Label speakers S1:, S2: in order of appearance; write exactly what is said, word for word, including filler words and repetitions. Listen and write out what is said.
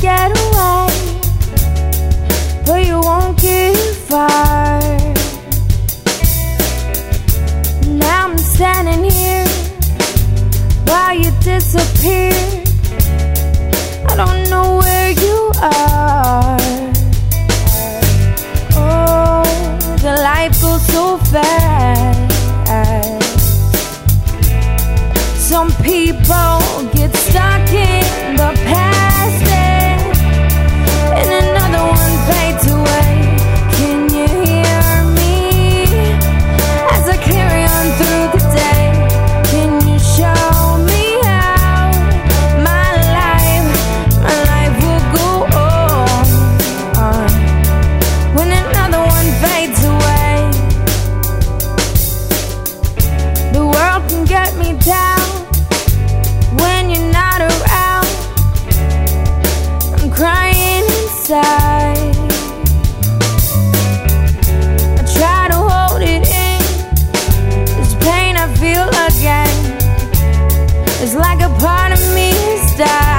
S1: get away, but you won't get far. Now I'm standing here while you disappear. I don't know where you are. Oh, the life goes so fast. Some people get stuck in the past, and another one fades away. Can you hear me as I carry on through the day? Can you show me how my life, my life will go on when another one fades away? The world can get me down when you're not around. I'm crying inside. I try to hold it in, this pain I feel again. It's like a part of me has died.